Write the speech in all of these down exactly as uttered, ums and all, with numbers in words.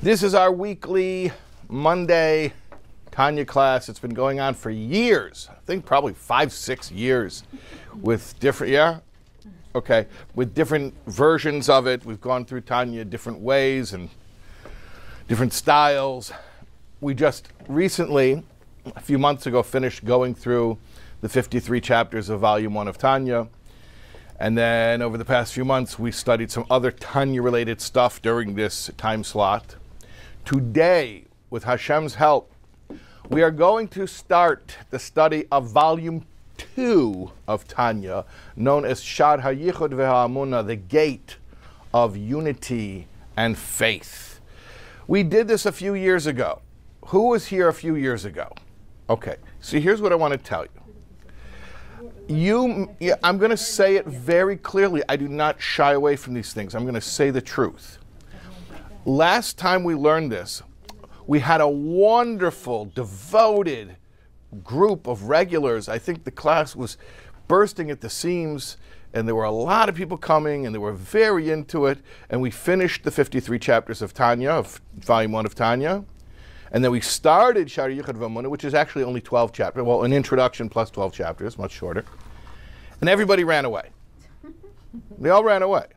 This is our weekly Monday Tanya class. It's been going on for years. I think probably five, six years with different, yeah? Okay, with different versions of it. We've gone through Tanya different ways and different styles. We just recently, a few months ago, finished going through the fifty-three chapters of Volume one of Tanya. And then over the past few months, we studied some other Tanya-related stuff during this time slot. Today, with Hashem's help, we are going to start the study of Volume two of Tanya, known as Shar HaYichud VeHa'amunah, the Gate of Unity and Faith. We did this a few years ago. Who was here a few years ago? Okay, see, here's what I want to tell you. You, yeah, I'm going to say it very clearly. I do not shy away from these things. I'm going to say the truth. Last time we learned this, we had a wonderful, devoted group of regulars. I think the class was bursting at the seams, and there were a lot of people coming, and they were very into it. And we finished the fifty-three chapters of Tanya, of Volume one of Tanya. And then we started Shar HaYichud VeHa'amunah, which is actually only twelve chapters. Well, an introduction plus twelve chapters, much shorter. And everybody ran away. They all ran away.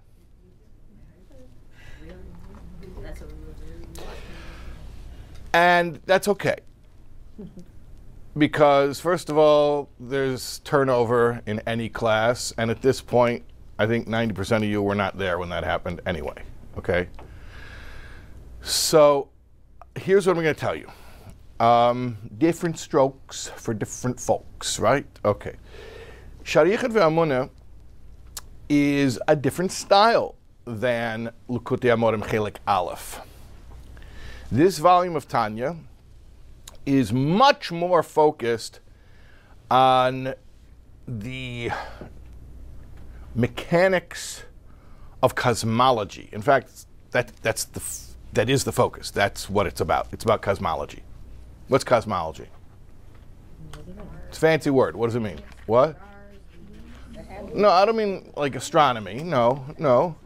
And that's okay. Because, first of all, there's turnover in any class. And at this point, I think ninety percent of you were not there when that happened anyway. Okay? So, here's what I'm going to tell you. Um, different strokes for different folks, right? Okay. Shar HaYichud VeHa'amunah is a different style than Likutei Amorim Chelik Aleph. This volume of Tanya is much more focused on the mechanics of cosmology. In fact, that that's the that is the focus. That's what it's about. It's about cosmology. What's cosmology? It's a fancy word. What does it mean? What? No, I don't mean like astronomy. No, no.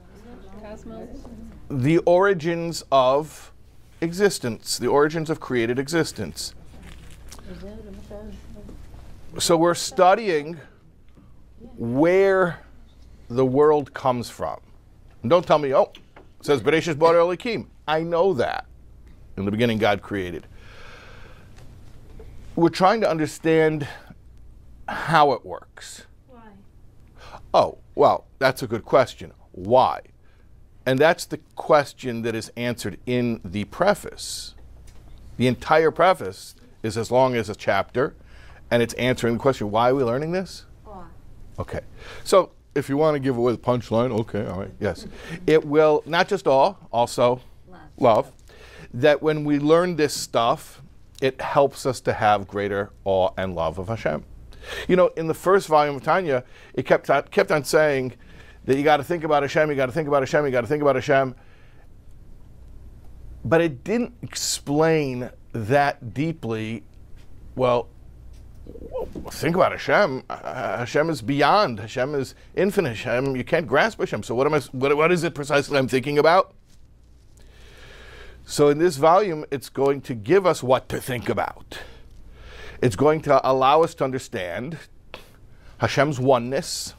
The origins of existence, the origins of created existence. So we're studying where the world comes from. And don't tell me, oh, it says Bereshis bara Elokim. I know that. In the beginning, God created. We're trying to understand how it works. Why? Oh, well, that's a good question. Why? And that's the question that is answered in the preface. The entire preface is as long as a chapter, and it's answering the question, why are we learning this? Why? Okay. So if you want to give away the punchline, okay, all right, yes. It will, not just awe, also Love. love, that when we learn this stuff, it helps us to have greater awe and love of Hashem. You know, in the first volume of Tanya, it kept on, kept on saying that you got to think about Hashem, you got to think about Hashem, you got to think about Hashem. But it didn't explain that deeply. Well, think about Hashem. Uh, Hashem is beyond. Hashem is infinite. Hashem, you can't grasp Hashem. So what am I? What, what is it precisely I'm thinking about? So in this volume, it's going to give us what to think about. It's going to allow us to understand Hashem's oneness.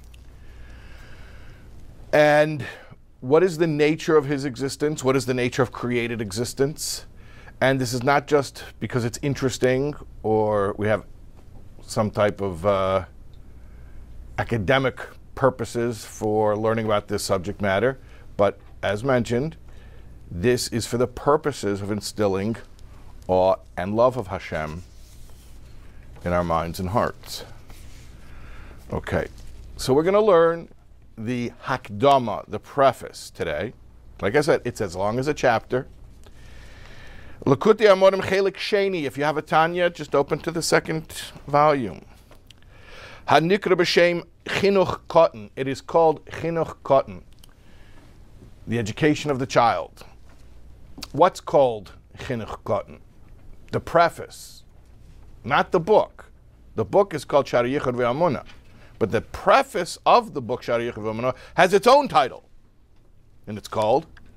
And what is the nature of his existence? What is the nature of created existence? And this is not just because it's interesting or we have some type of uh, academic purposes for learning about this subject matter, but as mentioned, this is for the purposes of instilling awe and love of Hashem in our minds and hearts. Okay, so we're going to learn the Hakdama, the preface today. Like I said, it's as long as a chapter. Likutei Amorim Chelik Sheni. If you have a Tanya, just open to the second volume. Hanikra b'shem Chinuch Katan. It is called Chinuch Katan, the education of the child. What's called Chinuch Katan? The preface, not the book. The book is called Shar HaYichud VeHa'amunah. But the preface of the book Shar HaYichud VeHa'amunah has its own title. And it's called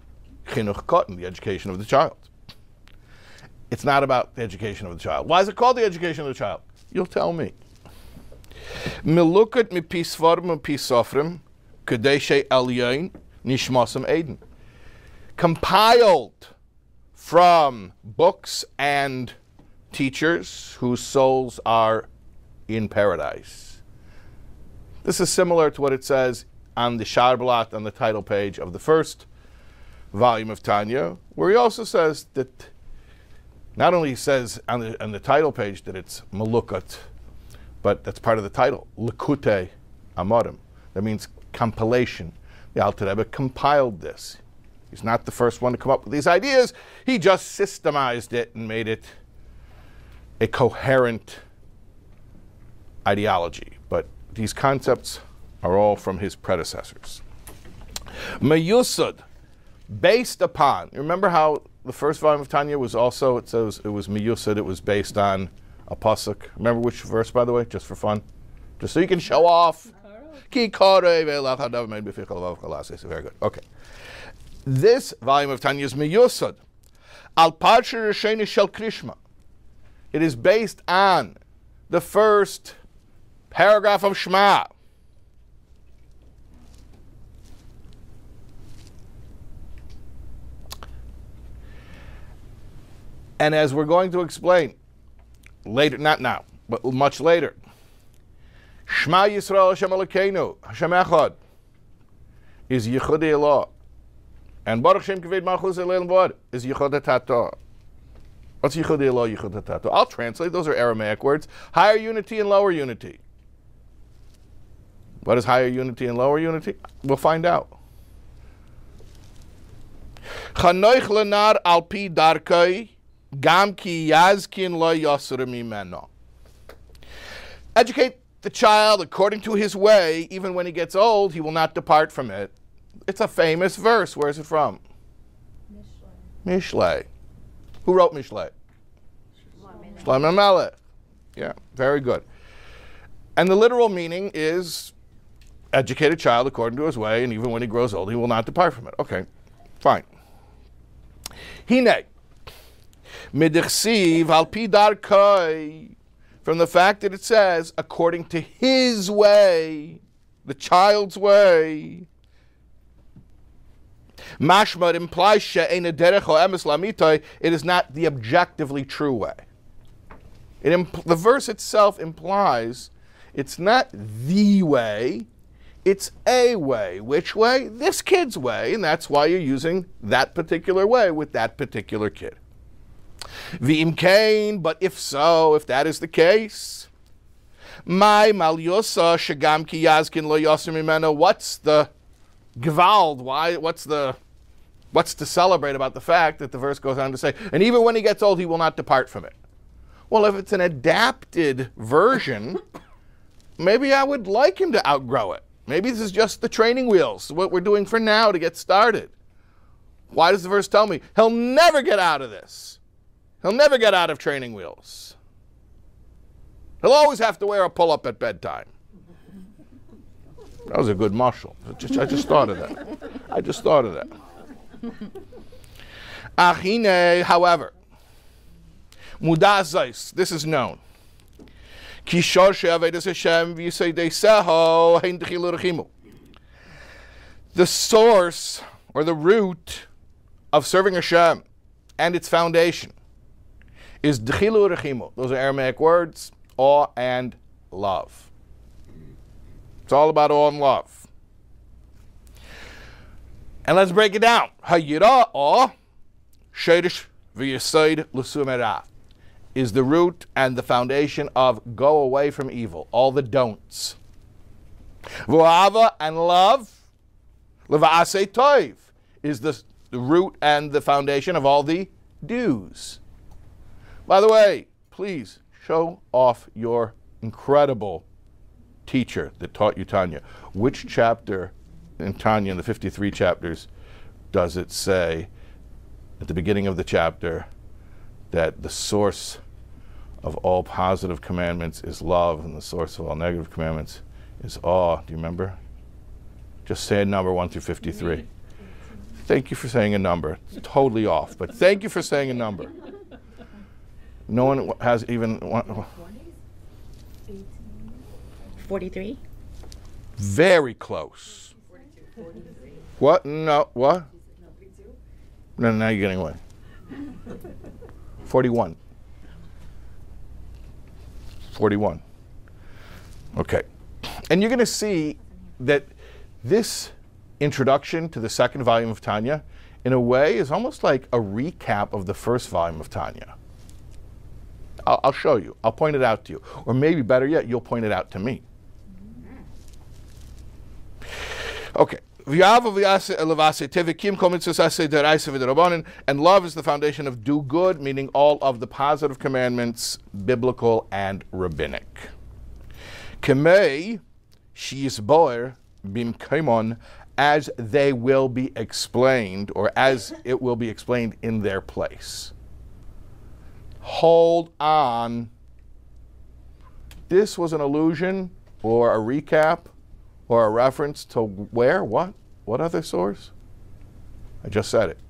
chinuch katan, the education of the child. It's not about the education of the child. Why is it called the education of the child? You'll tell me. Melukat mipi svarim mipi sofrim kadeshe elyon nishmasam eden. Compiled from books and teachers whose souls are in paradise. This is similar to what it says on the Sharblat on the title page of the first volume of Tanya, where he also says that, not only says on the, on the title page that it's Melukat, but that's part of the title, Likutei Amarim. That means compilation. The Alter Rebbe compiled this. He's not the first one to come up with these ideas. He just systemized it and made it a coherent ideology. But these concepts are all from his predecessors. Meyusad, based upon, you remember how the first volume of Tanya was also, it says it was Meyusad, it was based on a pasuk. Remember which verse, by the way, just for fun? Just so you can show off. Very good. Okay. This volume of Tanya is Meyusad. Al Parsha Rishoni Shel Krishma. It is based on the first paragraph of Shema. And as we're going to explain later, not now, but much later, Shema Yisrael Hashem Elokeinu, Hashem Echad, is Yichud Elah. And Baruch Shem Kaved Malchus Elel Vod is Yichud HaTata. What's Yichud Elah, Yichud HaTata? I'll translate. Those are Aramaic words. Higher unity and lower unity. What is higher unity and lower unity? We'll find out. Chanoich lenar al pi darkai gam ki yazkin lo yasur mimeno. Educate the child according to his way. Even when he gets old, he will not depart from it. It's a famous verse. Where is it from? Mishlei. Mishlei. Who wrote Mishlei? Shlomo Melech. Yeah, very good. And the literal meaning is educate a child according to his way, and even when he grows old, he will not depart from it. Okay, fine. Hine. Midichsiv al pi darkai. From the fact that it says, according to his way, the child's way. Mashma implies she'ena derech o emes lamitai. It is not the objectively true way. It impl- the verse itself implies it's not the way, it's a way. Which way? This kid's way, and that's why you're using that particular way with that particular kid. V'im kain, but if so, if that is the case, my mal yosa shagam ki yazkin lo yasir mimeno. What's the Gewald, why, what's the, what's to celebrate about the fact that the verse goes on to say, and even when he gets old, he will not depart from it? Well, if it's an adapted version, maybe I would like him to outgrow it. Maybe this is just the training wheels, what we're doing for now to get started. Why does the verse tell me? He'll never get out of this. He'll never get out of training wheels. He'll always have to wear a pull-up at bedtime. That was a good marshal. I just, I just thought of that. I just thought of that. Achine, however, mudazais, this is known. Kishor she'avedas Hashem v'yiseideseho hein d'chilu rechimu. The source or the root of serving Hashem and its foundation is d'chilu rechimu. Those are Aramaic words, awe and love. It's all about awe and love. And let's break it down. Hayira, awe, sheidish v'yisaid l'sumera, is the root and the foundation of go away from evil, all the don'ts. V'ahava, and love, l'va'asei toiv, is the, the root and the foundation of all the do's. By the way, please show off your incredible teacher that taught you Tanya. Which chapter in Tanya, in the fifty-three chapters, does it say at the beginning of the chapter that the source of all positive commandments is love and the source of all negative commandments is awe? Do you remember? Just say number one through fifty-three. Thank you for saying a number. It's totally off, but thank you for saying a number. No one has even one. forty-three. Very close. What? No. What? No, now you're getting away. forty-one. forty-one. Okay. And you're going to see that this introduction to the second volume of Tanya, in a way, is almost like a recap of the first volume of Tanya. I'll, I'll show you. I'll point it out to you. Or maybe better yet, you'll point it out to me. Okay. And love is the foundation of do good, meaning all of the positive commandments, biblical and rabbinic. Kemei sheyisboer bimkaimon, as they will be explained, or as it will be explained in their place. Hold on. This was an allusion or a recap or a reference to where? What? What other source? I just said it.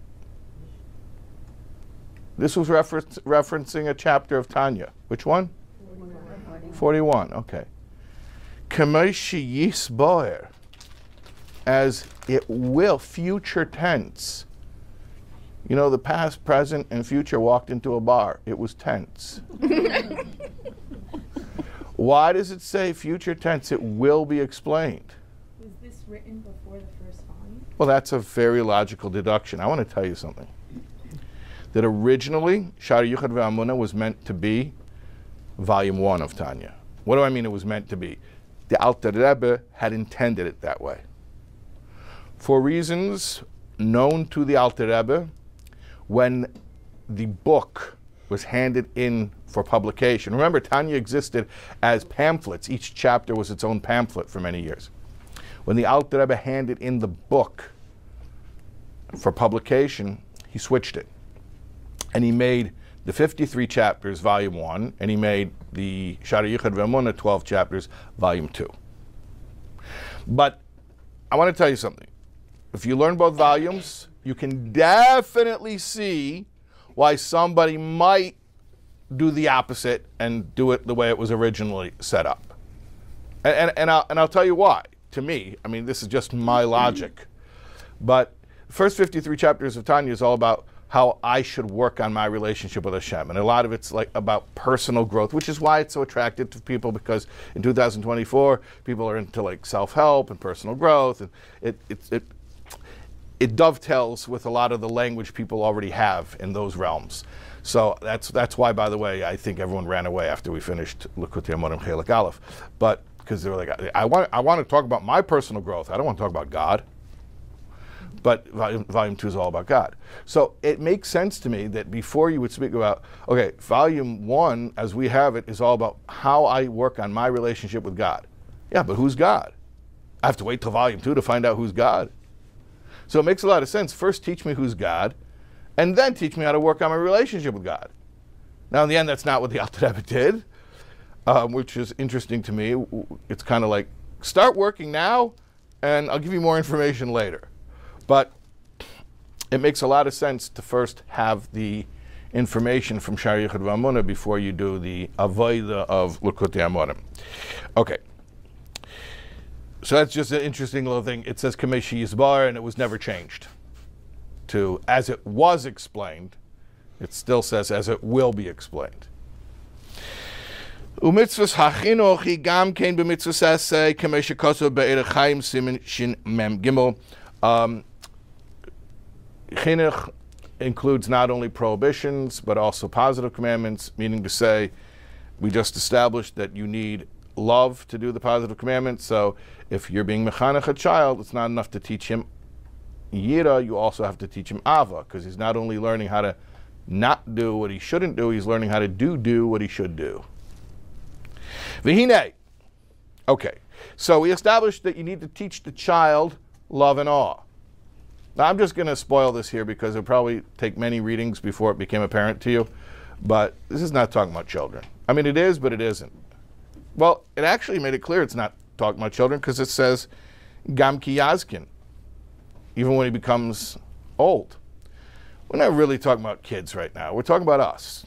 This was refer- referencing a chapter of Tanya. Which one? forty-one. forty-one, okay. Kameshi yisboer, as it will, future tense. You know, the past, present, and future walked into a bar. It was tense. Why does it say future tense? It will be explained. Was this written before the first volume? Well, that's a very logical deduction. I want to tell you something. That originally, Sha'arei Yichud Ve'Amunah was meant to be volume one of Tanya. What do I mean it was meant to be? The Alter Rebbe had intended it that way. For reasons known to the Alter Rebbe, when the book was handed in for publication. Remember, Tanya existed as pamphlets. Each chapter was its own pamphlet for many years. When the Alter Rebbe handed in the book for publication, he switched it. And he made the fifty-three chapters, volume one, and he made the Sha'arei Yichud Ve'Amunah, twelve chapters, volume two. But I want to tell you something. If you learn both volumes, you can definitely see why somebody might do the opposite and do it the way it was originally set up. And, and, and, I'll, and I'll tell you why. To me, I mean, this is just my logic. But the first fifty-three chapters of Tanya is all about how I should work on my relationship with Hashem. And a lot of it's like about personal growth, which is why it's so attractive to people, because in two thousand twenty-four, people are into like self-help and personal growth. And it, it, it, it dovetails with a lot of the language people already have in those realms. So that's that's why, by the way, I think everyone ran away after we finished Likutei Amorim Chelik Aleph. But because they were like, I want, I want to talk about my personal growth. I don't want to talk about God. But volume, volume two is all about God. So it makes sense to me that before you would speak about, okay, volume one, as we have it, is all about how I work on my relationship with God. Yeah, but who's God? I have to wait till volume two to find out who's God. So it makes a lot of sense. First, teach me who's God, and then teach me how to work on my relationship with God. Now, in the end, that's not what the Alter Rebbe did, um, which is interesting to me. It's kind of like, start working now, and I'll give you more information later. But it makes a lot of sense to first have the information from Sha'arei Yichud Ve'Amunah before you do the avodah of Likutei Amorim. Okay. So that's just an interesting little thing. It says Kamei Sheyisbar, and it was never changed to as it was explained. It still says as it will be explained. Umitzvos hachinuch hi gam kein b'mitzvos aseh kamei shekosov be'erech chaim simin shin mem gimel. Um, Chinuch includes not only prohibitions, but also positive commandments, meaning to say, we just established that you need love to do the positive commandments. So if you're being mechanech a child, it's not enough to teach him yira, you also have to teach him ava, because he's not only learning how to not do what he shouldn't do, he's learning how to do do what he should do. V'hinei. Okay, so we established that you need to teach the child love and awe. Now, I'm just going to spoil this here because it'll probably take many readings before it became apparent to you, but this is not talking about children. I mean, it is, but it isn't. Well, it actually made it clear it's not talking about children because it says, Gam ki yazkin. even when he becomes old. We're not really talking about kids right now. We're talking about us.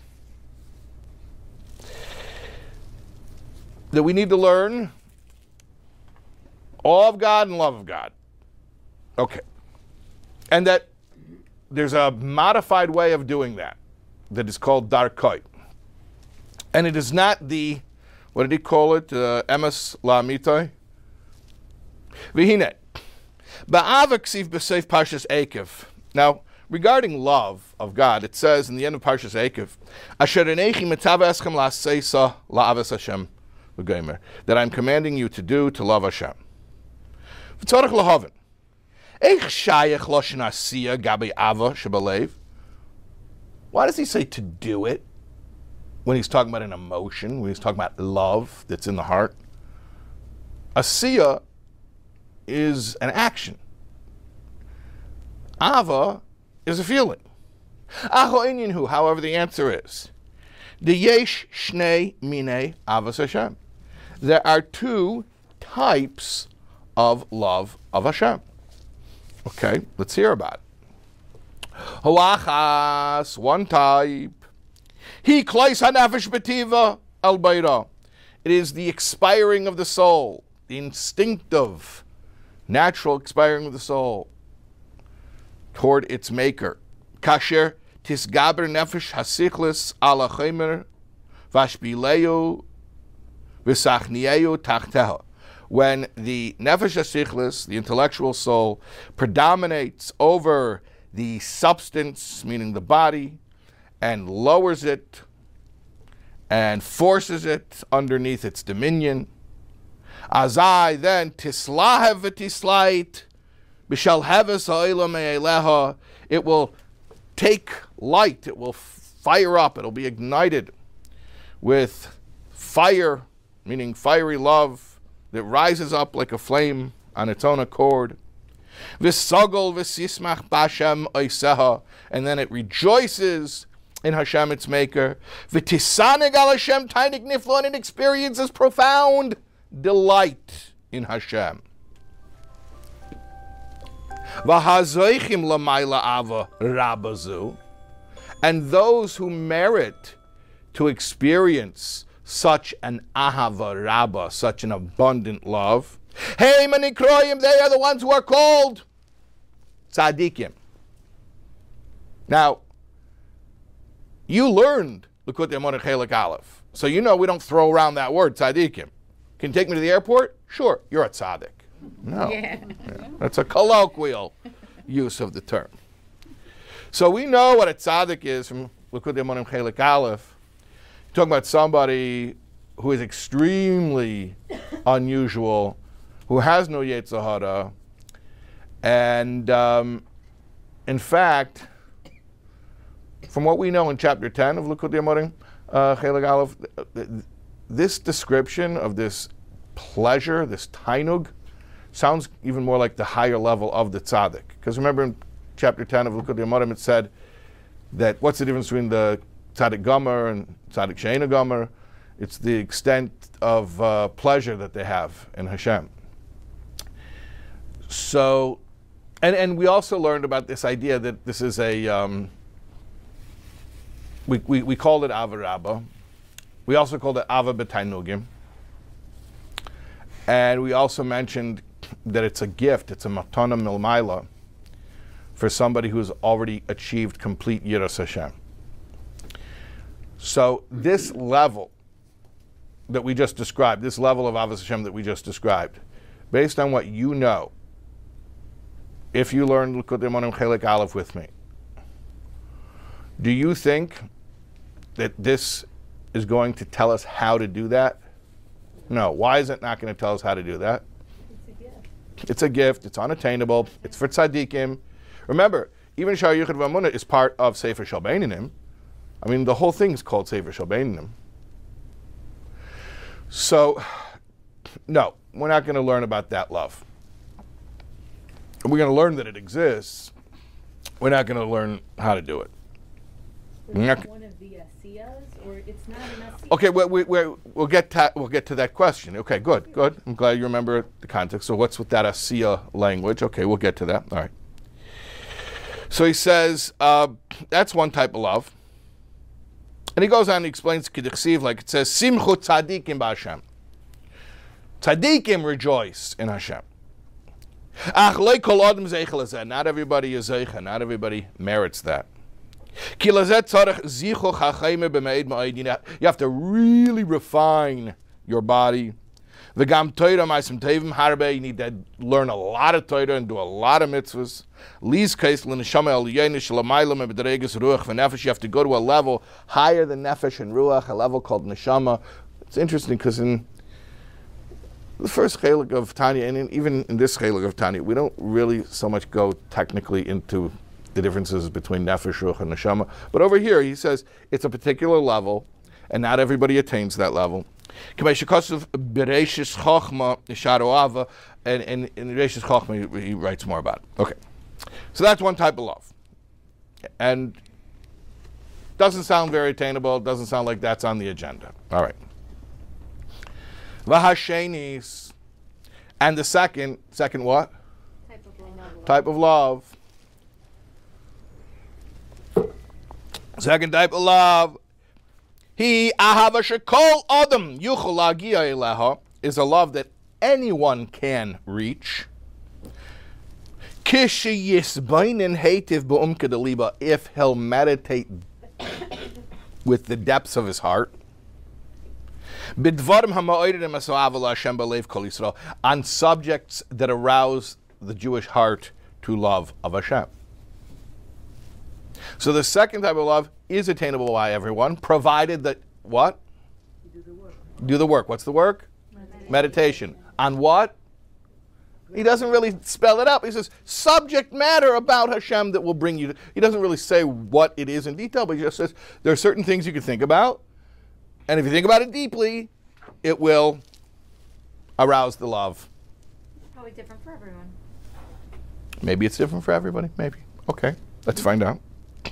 That we need to learn awe of God and love of God. Okay. And that there's a modified way of doing that that is called darkoi. And it is not the, what did he call it? Uh, emes la'amitoi? V'hine. Ba'ava ksiv b'seif Parshas Eikev. Now, regarding love of God, it says in the end of Parshas Eikev, Asher enechi mitava eschem la'aseisa la'aves Hashem v'gomer, that I'm commanding you to do, to love Hashem. V'tzorach lahavin. Eich shayach loshen asiya gabi ava shebalev. Why does he say to do it when he's talking about an emotion, when he's talking about love that's in the heart? Asiya is an action. Ava is a feeling. Aho, however, the answer is, the yesh shnei mine avas Hashem. There are two types of love of Hashem. Okay, let's hear about it. Hoachas, one type. He kleis hanafesh betiva al beira. It is the expiring of the soul, the instinctive, natural expiring of the soul toward its maker. Kasher tisgaber nefesh hasichlis ala chemer vashbileu v'sachnieu tachteha. When the nefesh hasichlis, the intellectual soul, predominates over the substance, meaning the body, and lowers it and forces it underneath its dominion, azai then tislahev v'tislait b'shal heves ha'olam me'eleha, it will take light, it will fire up, it will be ignited with fire, meaning fiery love, that rises up like a flame on its own accord. V'sogol v'sismach b'Hashem oiseha, and then it rejoices in Hashem its maker. V'tisaneg al Hashem tainik niflo, and it experiences profound delight in Hashem. V'hazoichim l'mayla ava rabazu, and those who merit to experience such an ahava rabba, such an abundant love. Hey, manikroyim, they are the ones who are called tzaddikim. Now, you learned Likutei Moharan Chelik Aleph, so you know we don't throw around that word tzaddikim. Can you take me to the airport? Sure, you're a tzaddik. No, Yeah. yeah. That's a colloquial use of the term. So we know what a tzaddik is from Likutei Moharan Chelik Aleph. You're talking about somebody who is extremely unusual, who has no Yetzer Hara, and um, in fact, from what we know in chapter ten of Likutei Moharan uh, Chelik Aleph, this description of this pleasure, this tainug, sounds even more like the higher level of the tzaddik. Because remember in chapter ten of Likutei Moharan it said that what's the difference between the tzaddik gomer and tzaddik she'eino gomer? It's the extent of uh, pleasure that they have in Hashem. So, and, and we also learned about this idea that this is a, um, we, we, we called it Ava Rabba. We also called it Ava B'Tainugim. And we also mentioned that it's a gift, it's a matana milmaila for somebody who's already achieved complete Yiras Hashem. So this level that we just described, this level of Avos Hashem that we just described, based on what you know, if you learned Likutei Moharan Chelik Aleph with me, do you think that this is going to tell us how to do that? No. Why is it not going to tell us how to do that? It's a gift. It's a gift. It's unattainable. It's for tzaddikim. Remember, even Shar Yichud V'Amunah is part of Sefer Shel Beinanim. I mean, the whole thing is called Sefer Shel Beinanim. So, no, we're not going to learn about that love. We're going to learn that it exists. We're not going to learn how to do it. Is We're it not- one of the asiyas, or it's not an asiya? Okay, we, we, we, we'll get to, we'll get to that question. Okay, good, good. I'm glad you remember the context. So what's with that asiya language? Okay, we'll get to that. All right. So he says, uh, that's one type of love. And he goes on and explains K'dichsiv, like it says, Simchu tzadikim b'Hashem. Tzadikim rejoice in Hashem. Ach lo kol adam zeichel hazeh. Not everybody is zeicha. Not everybody merits that. Ki lazeh tzarech zichu chachayme b'meid ma'id. You have to really refine your body. V'gam Torah ma'asim tevim harbe. You need to learn a lot of Torah and do a lot of mitzvahs. Liz keis l'neshama eliyeni shalamayla me'b'dereges ruach v'nefesh. You have to go to a level higher than nefesh and ruach, a level called neshama. It's interesting because in the first chelik of Tanya, and in, even in this chelik of Tanya, we don't really so much go technically into the differences between nefesh, ruach, and neshama. But over here, he says it's a particular level, and not everybody attains that level. And, and in Bereshis Chochma, he writes more about it. Okay, so that's one type of love, and doesn't sound very attainable. Doesn't sound like that's on the agenda. All right. V'hashenis, and the second, second what? Type of love. Type of love. Second type of love. He ahava shekol adam yuchol lagia eleha, is a love that anyone can reach. Kishi yisbainin heitiv b'umka deliba, if he'll meditate with the depths of his heart. Bidvarim ha'ma'odim asa'av Hashem b'leiv kol Yisrael, on subjects that arouse the Jewish heart to love of Hashem. So the second type of love is attainable by everyone, provided that what? You do the work. Do the work. What's the work? Meditation. Meditation. On what? He doesn't really spell it out. He says subject matter about Hashem that will bring you to, he doesn't really say what it is in detail, but he just says there are certain things you can think about, and if you think about it deeply, it will arouse the love. Probably different for everyone. Maybe it's different for everybody. Maybe. Okay, let's find out.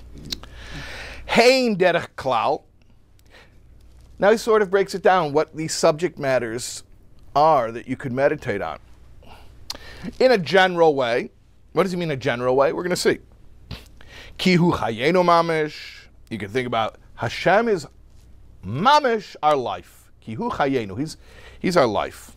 Hein derech klal. Now he sort of breaks it down, what these subject matters are that you could meditate on. In a general way. What does he mean a general way? We're going to see. Kihu chayenu mamish. You can think about Hashem is mamish, our life. Kihu chayenu. He's, he's our life.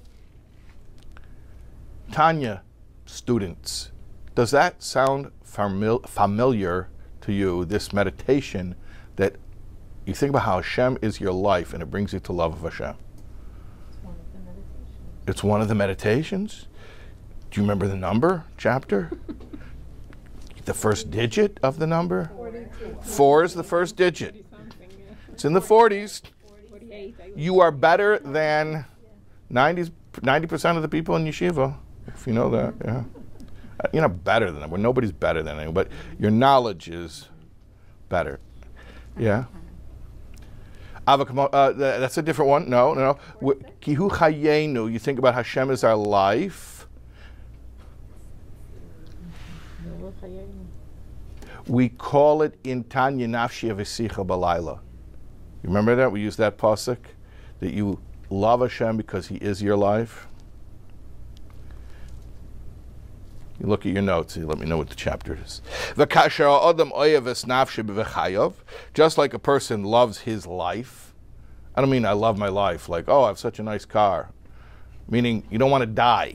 Tanya, students, does that sound famil- familiar to you, this meditation that you think about how Hashem is your life and it brings you to love of Hashem? It's one of the meditations. It's one of the meditations. Do you remember the number, chapter? The first digit of the number? forty-two. Four is the first digit. It's in the forties. You are better than ninety percent of the people in yeshiva, if you know that. Yeah, you're not better than them. Well, nobody's better than anyone, but your knowledge is better. Yeah. Uh, that's a different one. No, no, no. Kihu chayenu. You think about Hashem as our life. We call it in Tanya nafshi v'sicha balayla. You remember that? We use that pasuk, that you love Hashem because He is your life. You look at your notes, you let me know what the chapter is. Just like a person loves his life. I don't mean I love my life, like, oh, I have such a nice car. Meaning you don't want to die.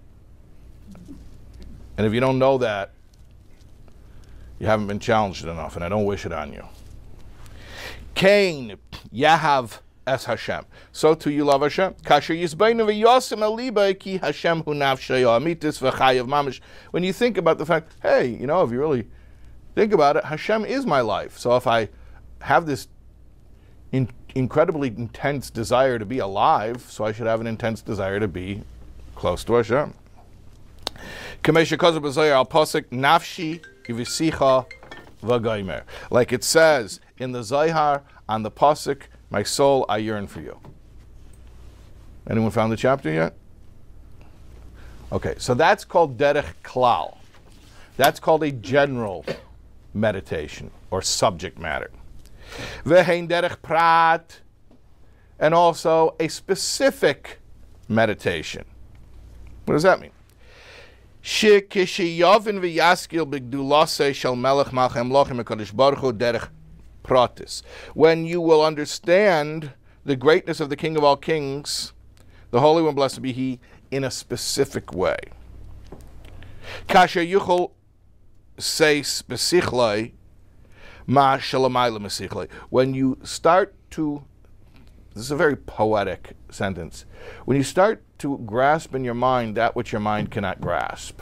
And if you don't know that, you haven't been challenged enough, and I don't wish it on you. Kain Yahav es Hashem. So too you love Hashem. Kasher yisbeinu v'yosim aliba ki Hashem hu nafshayo amitis v'chayav mamish. When you think about the fact, hey, you know, if you really think about it, Hashem is my life. So if I have this in, incredibly intense desire to be alive, so I should have an intense desire to be close to Hashem. Kamesha Kozab B'Zoyar al Pasuk Nafshi Yivisicha V'Goymer. Like it says in the Zohar on the Pasuk, my soul, I yearn for you. Anyone found the chapter yet? Okay, so that's called Derech Klal. That's called a general meditation or subject matter. Ve'hein Derech Prat, and also a specific meditation. What does that mean? Shekishiyovin v'yaskil b'gdulase shel melech malchem lochem HaKadosh Baruch Hu derech pratis. When you will understand the greatness of the King of all kings, the Holy One, blessed be He, in a specific way. Kasher yuchol seis b'sichlei ma shalamayla mesichlei. When you start to, this is a very poetic sentence, when you start to grasp in your mind that which your mind cannot grasp,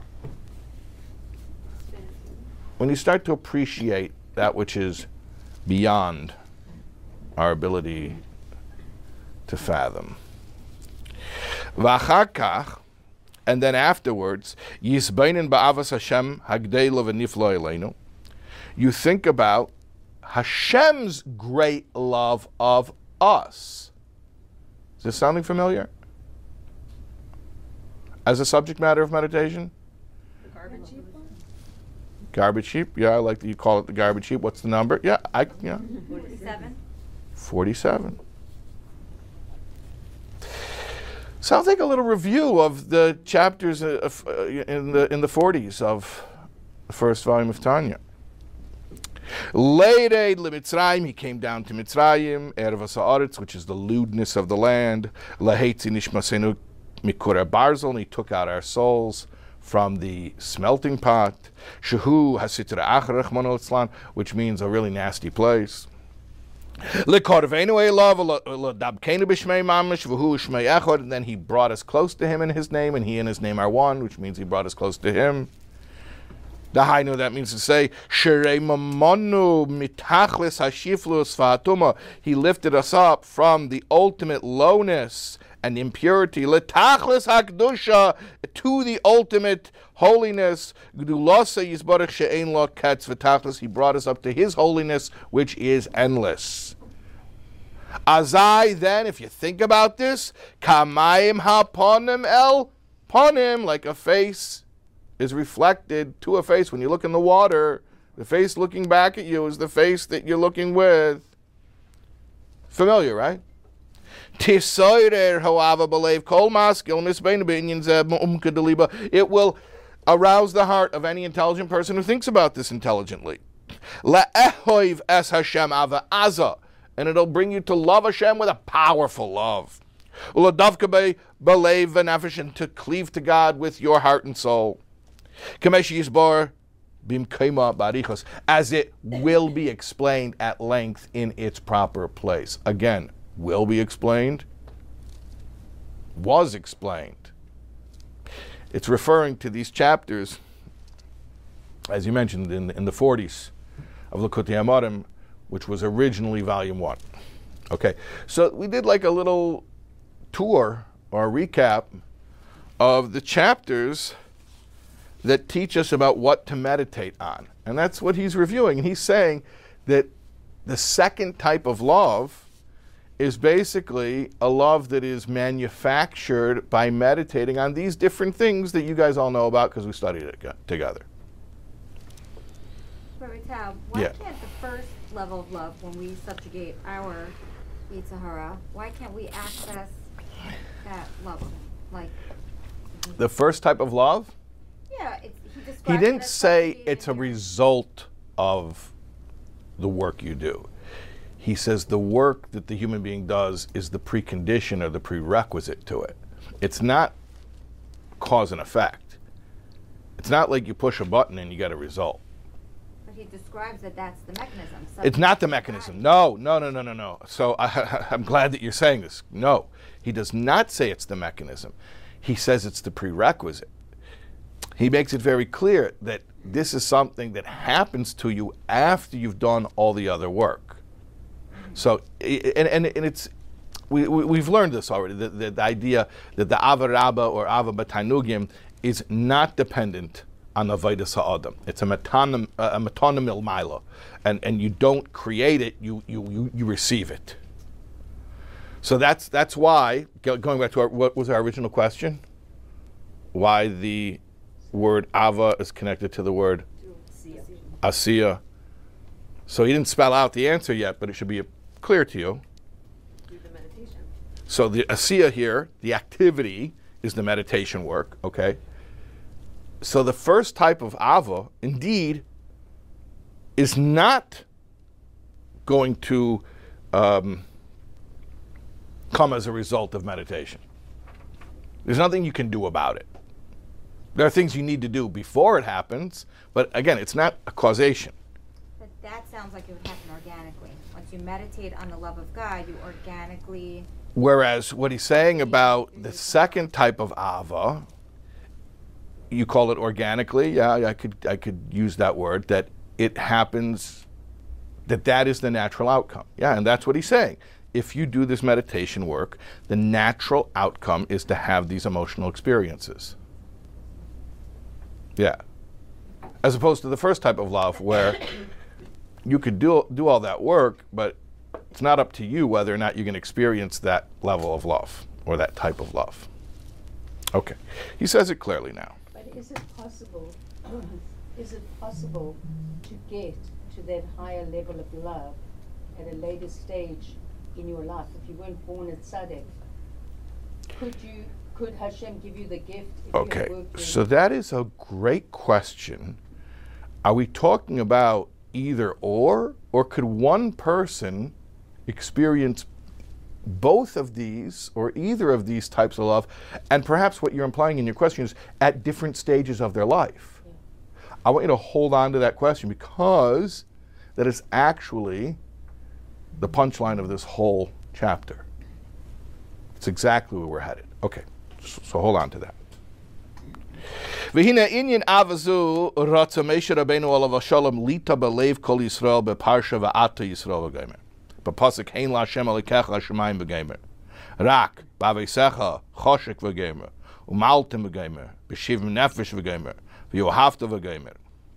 when you start to appreciate that which is beyond our ability to fathom. V'achar and then afterwards, Yisbeinin ba'avas Hashem hagdeila v'niflo eleinu. You think about Hashem's great love of us. Is this sounding familiar? As a subject matter of meditation? The garbage heap one? Garbage heap, yeah, I like that you call it the garbage heap. What's the number? Yeah, I, yeah. Forty-seven. forty-seven. Sounds like a little review of the chapters of, uh, in the in the forties of the first volume of Tanya. Leirei leMitzrayim, he came down to Mitzrayim, Erva Sa'aretz, which is the lewdness of the land. Lahetzi nishmasenu mikura barzel, and he took out our souls from the smelting pot. Shehu hasitra acharech monolitzlan, which means a really nasty place. And then he brought us close to him in his name, and he and his name are one, which means he brought us close to him. Dahainu, that means to say, he lifted us up from the ultimate lowness and impurity, to the ultimate holiness. He brought us up to his holiness, which is endless. Azai, then, if you think about this, kamayim haponim el ponim, like a face is reflected to a face. When you look in the water, the face looking back at you is the face that you're looking with. Familiar, right? It will arouse the heart of any intelligent person who thinks about this intelligently. And it'll bring you to love Hashem with a powerful love. And to cleave to God with your heart and soul. As it will be explained at length in its proper place. Again, will be explained, was explained. It's referring to these chapters, as you mentioned, in, in the forties of Likutei Amarim, which was originally volume one. Okay, so we did like a little tour or recap of the chapters that teach us about what to meditate on. And that's what he's reviewing. And he's saying that the second type of love is basically a love that is manufactured by meditating on these different things that you guys all know about because we studied it together. Rabbi Tab, why Yeah. can't the first level of love, when we subjugate our Yetzer Hara, why can't we access that love? Like, The first type of love, yeah, it's, he he describes didn't it as say subjugated it's a here. result of the work you do. He says the work that the human being does is the precondition or the prerequisite to it. It's not cause and effect. It's not like you push a button and you get a result. But he describes that that's the mechanism. It's not the Subjugate mechanism. God. No, no, no, no, no, no. So I, I'm glad that you're saying this. No, he does not say it's the mechanism. He says it's the prerequisite. He makes it very clear that this is something that happens to you after you've done all the other work. So, and, and, and it's, we, we, we've learned this already, the, the, the idea that the Ava Rabba or Ava B'Tainugim is not dependent on Avodas Ha'adam. It's a metanim, a metanim ilmaila. And, and you don't create it, you, you, you, you receive it. So that's, that's why, going back to our, what was our original question? Why the word Ava is connected to the word Asiya. So he didn't spell out the answer yet, but it should be clear to you. Do the meditation. So the Asiya here, the activity, is the meditation work, okay? so the first type of ava, indeed, is not going to um, come as a result of meditation. There's nothing you can do about it. There are things you need to do before it happens, but again, it's not a causation. But that sounds like it would happen organically. Once you meditate on the love of God, you organically... Whereas what he's saying about the second type of ava, you call it organically, yeah, I could I could use that word, that it happens, that that is the natural outcome. Yeah, and that's what he's saying. If you do this meditation work, the natural outcome is to have these emotional experiences. Yeah. As opposed to the first type of love where you could do, do all that work, but it's not up to you whether or not you can experience that level of love or that type of love. Okay. He says it clearly now. But is it possible, is it possible to get to that higher level of love at a later stage in your life? If you weren't born at Tzaddik, could you, could Hashem give you the gift if Okay, you had worked so that is a great question. Are we talking about either or, or could one person experience both of these or either of these types of love? And perhaps what you're implying in your question is at different stages of their life. Yeah. I want you to hold on to that question because that is actually the punchline of this whole chapter. It's exactly where we're headed. Okay, so, so hold on to that. V'hina inyan avazu ratza Moshe Rabbeinu alav shalom lita belev kol Yisrael beparsha va'ata Yisrael v'gemer. B'pasuk hein la'Hashem alikecha l'shamayim v'gemer. Rak b'aveisecha choshek v'gemer. U'maltem v'gemer. B'shivim nefesh v'gemer. V'yohavta v'gemer.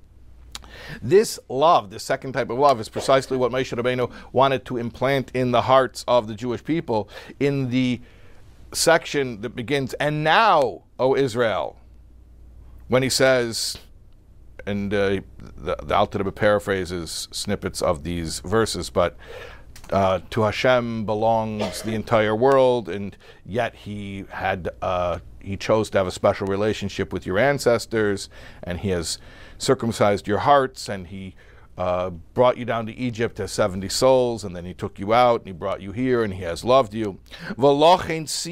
This love, this second type of love, is precisely what Moshe Rabbeinu wanted to implant in the hearts of the Jewish people in the section that begins, and now, O Israel, when he says, and uh, the, the Alter Rebbe paraphrases snippets of these verses, but uh, to Hashem belongs the entire world, and yet he had uh, he chose to have a special relationship with your ancestors, and he has circumcised your hearts, and he uh, brought you down to Egypt as seventy souls, and then he took you out, and he brought you here, and he has loved you. And that's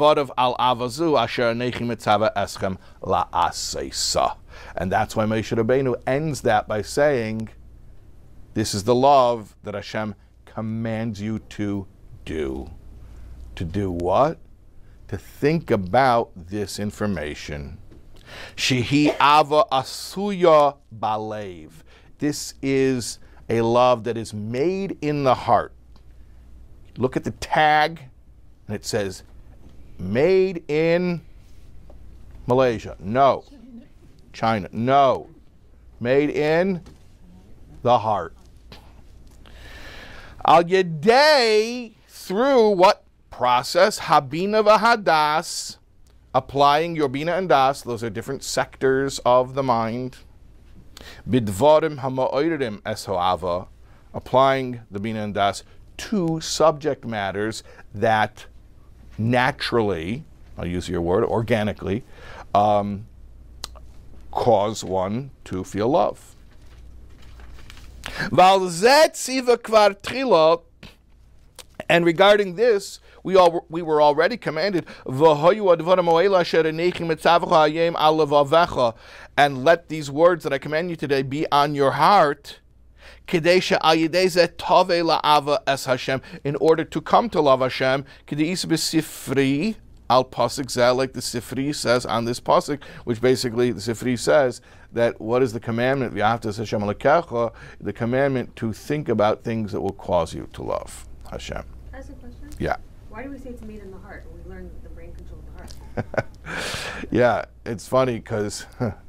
why Moshe Rabbeinu ends that by saying, this is the love that Hashem commands you to do. To do what? To think about this information. Shehi ava asuya balev. This is a love that is made in the heart. Look at the tag, and it says, made in Malaysia. No. China. No. Made in the heart. Al Yedei, through what process? Habina v'hadas. Applying your Bina and Das, those are different sectors of the mind. Bidvarim hama'oirim es ho'ava, applying the Bina and Das to subject matters that naturally, I'll use your word, organically, um, cause one to feel love. And regarding this, we all we were already commanded, and let these words that I command you today be on your heart, in order to come to love Hashem, al pasuk zeh, like the Sifri says on this pasuk, which basically the Sifri says that what is the commandment? The commandment to think about things that will cause you to love Hashem. That's a question. Yeah. Why do we say it's made in the heart? We learned that the brain controls the heart. Yeah, it's funny because,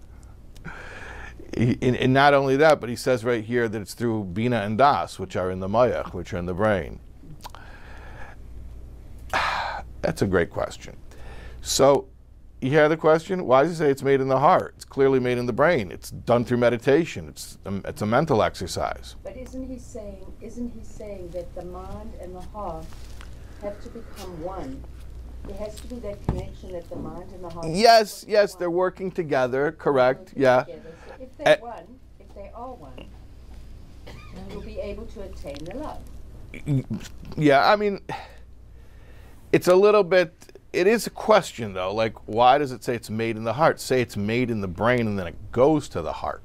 and not only that, but he says right here that it's through Bina and Das, which are in the Mayach, which are in the brain. That's a great question. So, you hear the question? Why does he say it's made in the heart? It's clearly made in the brain. It's done through meditation. It's um, it's a mental exercise. But isn't he saying? Isn't he saying that the mind and the heart have to become one There has to be that connection that the mind and the heart. Yes, are yes, one. they're working together, correct, Working yeah. together. So if they're Uh, one, if they are one, you'll be able to attain the love. Yeah, I mean, it's a little bit, it is a question though, like why does it say it's made in the heart? Say it's made in the brain and then it goes to the heart.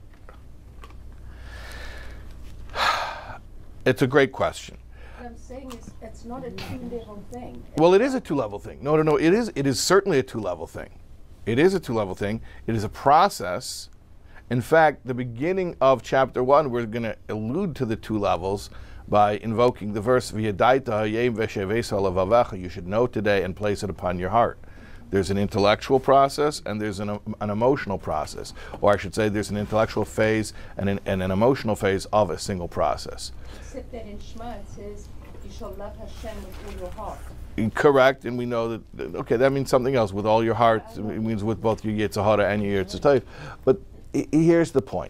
It's a great question. What I'm saying is, it's not a two-level thing. Well, it is a two-level thing. No, no, no, it is, it is certainly a two-level thing. It is a two-level thing. It is a process. In fact, the beginning of chapter one, we're going to allude to the two levels by invoking the verse, "V'yadaita hayem v'shevesa levavecha," you should know today and place it upon your heart. There's an intellectual process and there's an, an emotional process. Or I should say there's an intellectual phase and an, and an emotional phase of a single process. Except that in Shema it says, you shall love Hashem with all your heart. Correct, and we know that, that- okay, that means something else. With all your heart, it means with both your Yetzer Hara and your Yetzer Tov. But I- here's the point.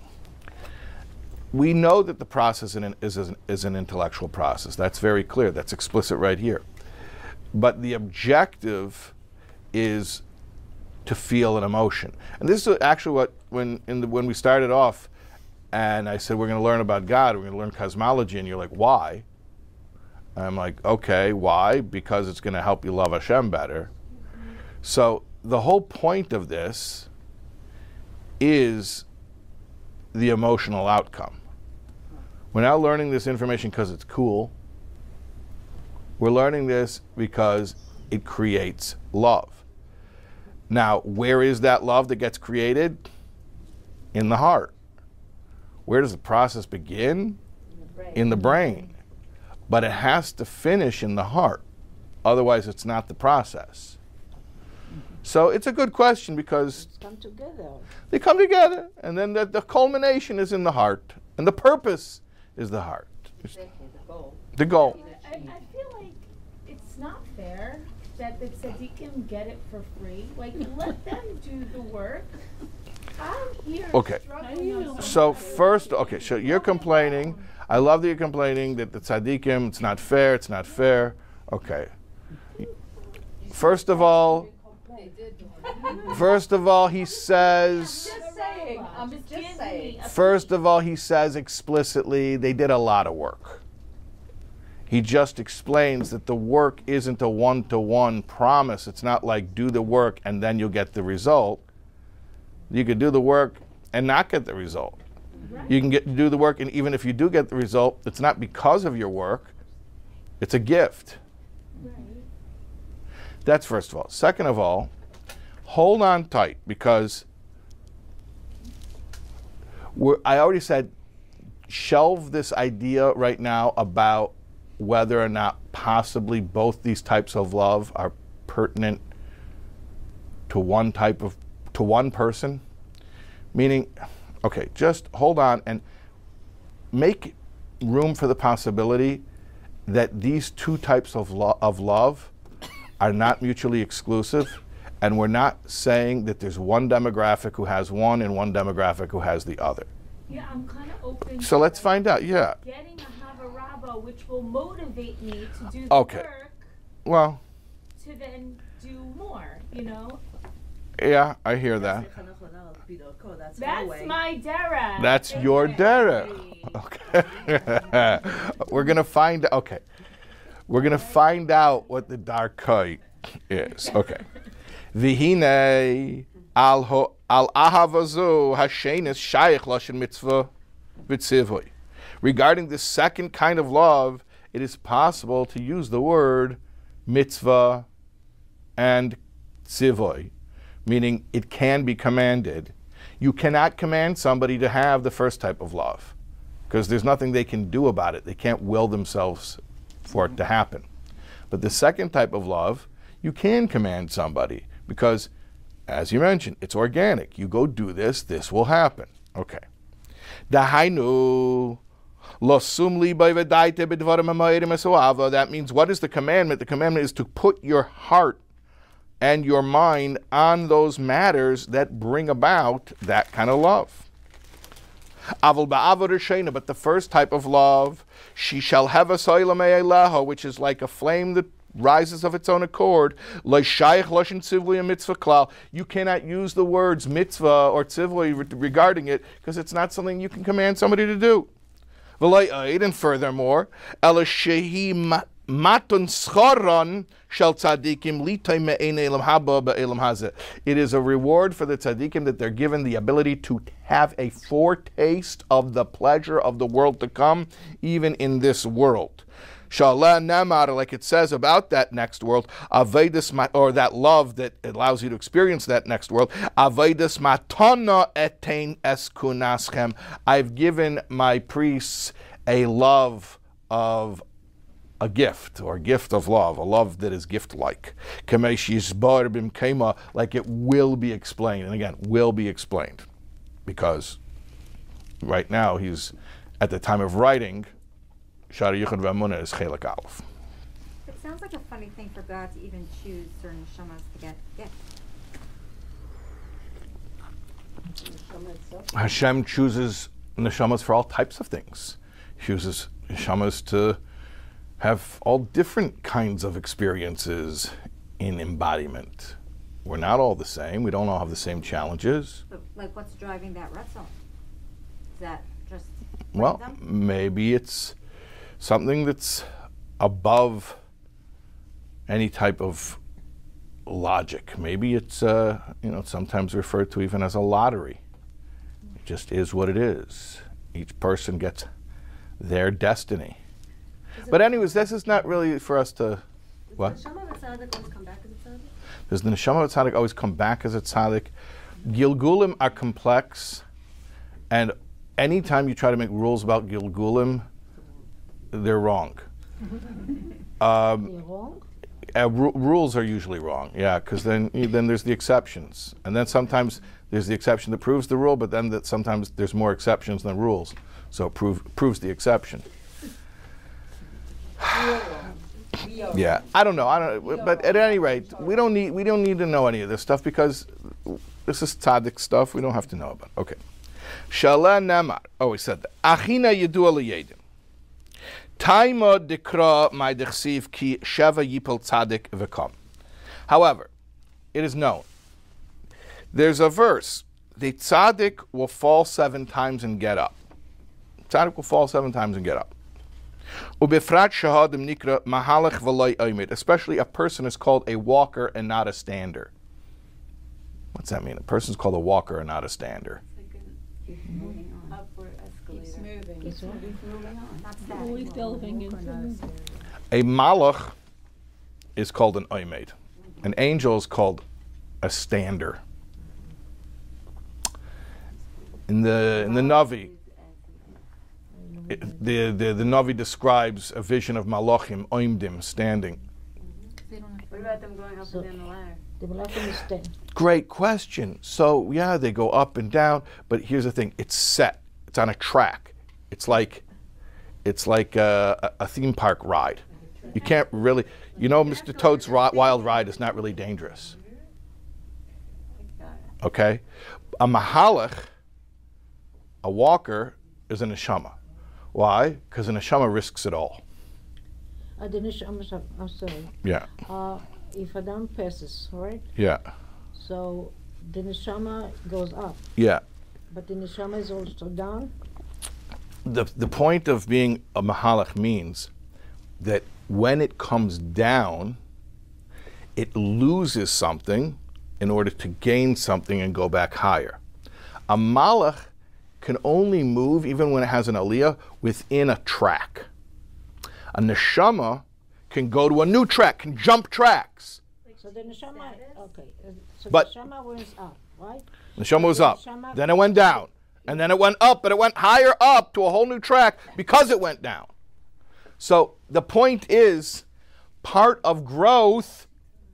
We know that the process in an, is, is, an, is an intellectual process. That's very clear. That's explicit right here. But the objective is to feel an emotion. And this is actually what, when, in the, when we started off, and I said, we're going to learn about God, we're going to learn cosmology, and you're like, why? And I'm like, okay, why? Because it's going to help you love Hashem better. So the whole point of this is the emotional outcome. We're not learning this information because it's cool. We're learning this because it creates love. Now, where is that love that gets created? In the heart. Where does the process begin? In the brain. In the brain. But it has to finish in the heart. Otherwise, it's not the process. So it's a good question because Come together. they come together, and then the, the culmination is in the heart, and the purpose is the heart. It's Exactly, the goal. the goal. I, I feel like it's not fair that the tzaddikim get it for free. Like, let them do the work. I'm here Okay. struggling on something. So first, okay, so you're complaining. I love that you're complaining that the tzaddikim, it's not fair, it's not fair. Okay. First of all, first of all, he says, Just saying, I'm just Give me saying. a first of all, he says explicitly they did a lot of work. He just explains that the work isn't a one-to-one promise. It's not like do the work and then you'll get the result. You could do the work and not get the result. You can get do the work, and even if you do get the result, it's not because of your work. It's a gift. Right. That's first of all. Second of all, hold on tight because we're, I already said shelve this idea right now about whether or not possibly both these types of love are pertinent to one type of, to one person. Meaning, okay, just hold on and make room for the possibility that these two types of, lo- of love are not mutually exclusive, and we're not saying that there's one demographic who has one and one demographic who has the other. Yeah, I'm kind of open So to let's find out, yeah. getting a Havaraba, which will motivate me to do the Okay. work Well, to then do more, you know? yeah, I hear that. That's That's my derech. That's your derech. Exactly. Okay. We're going to find okay. We're going to find out what the darkai is. Okay. Vihine al ho al ahavazu hashenis shayich lashon mitzvah v'tzivui. Regarding the second kind of love, it is possible to use the word mitzvah and tzivui, meaning it can be commanded. You cannot command somebody to have the first type of love because there's nothing they can do about it. They can't will themselves for it to happen. But the second type of love, you can command somebody because, as you mentioned, it's organic. You go do this, this will happen. Okay. Dahainu lo sumli b'vedaite b'dvarim ha'ma'arim esoava. That means, what is the commandment? The commandment is to put your heart and your mind on those matters that bring about that kind of love. Aval ba'avod rishena, but the first type of love, she shall have a soilamei elaho, which is like a flame that rises of its own accord. Lo shayach loshen tzivui mitzvah klal. You cannot use the words mitzvah or tzivui regarding it because it's not something you can command somebody to do. And furthermore, ela shehi matun schoron shel tzadikim litay me'ein elam haba be'elam hazeh. It is a reward for the tzadikim that they're given the ability to have a foretaste of the pleasure of the world to come, even in this world. Shaleh namar, like it says about that next world, avedus ma, or that love that allows you to experience that next world. Avedus matana etein eskunaschem. I've given my priests a love of a gift, or a gift of love, a love that is gift-like. Kameshizbar bimkema, like it will be explained, and again, will be explained, because right now he's at the time of writing. Shari Yuchad V'Amunah is Chelak Aleph. It sounds like a funny thing for God to even choose certain neshamas to get gifts. Hashem chooses neshamas for all types of things. He chooses neshamas to have all different kinds of experiences in embodiment. We're not all the same. We don't all have the same challenges. But like, what's driving that ratzon? Is that just Well, random? maybe it's something that's above any type of logic. Maybe it's, uh, you know, sometimes referred to even as a lottery. It just is what it is. Each person gets their destiny. But anyways, this is not really for us to, what? Does the neshama of a tzaddik always come back as a tzaddik? Does the neshama of a tzaddik always come back as a tzaddik? Gilgulim are complex, and anytime you try to make rules about Gilgulim, they're wrong. Um, uh, ru- rules are usually wrong, yeah, because then then there's the exceptions, and then sometimes there's the exception that proves the rule, but then that sometimes there's more exceptions than rules, so it prove, proves the exception. Yeah, I don't know. I don't. But at any rate, we don't need we don't need to know any of this stuff because this is tzaddik stuff. We don't have to know about. Okay. Shaleh namar. Oh, we said that. Achina yedua liyedim. Taima dekra my dechsiv ki sheva yipel tzaddik v'kam. However, it is known. There's a verse. The tzaddik will fall seven times and get up. Tzaddik will fall seven times and get up. Ubefrat shahadim nikra mahalach v'loy oimid. Especially a person is called a walker and not a stander. What's that mean? A person is called a walker and not a stander. Keeps moving on. Upward escalator. Keeps moving. Keeps moving on. That's that. Always delving into. A malach is called an oimed. An angel is called a stander. In the in the Navi, it, the, the the Navi describes a vision of malachim oimdim standing. What about them going up and down the ladder? The malachim is ten. Great question. So yeah, they go up and down, but here's the thing: it's set. It's on a track. It's like it's like a, a theme park ride. You can't really, you know, Mister Toad's ri- Wild Ride is not really dangerous. Okay, a mahalach, a walker, is a neshama. Why? Because a neshama risks it all. Uh, the neshama, I'm sorry. Yeah. Uh, if Adam passes, right? Yeah. So the neshama goes up, Yeah. but the neshama is also down. The the point of being a mahalach means that when it comes down, it loses something in order to gain something and go back higher. A malach can only move, even when it has an aliyah, within a track. A neshama can go to a new track, can jump tracks. So the neshama, okay. uh, So But- the neshama went up, right? Neshama was up, Neshama- then it went down, and then it went up, but it went higher up to a whole new track because it went down. So the point is, part of growth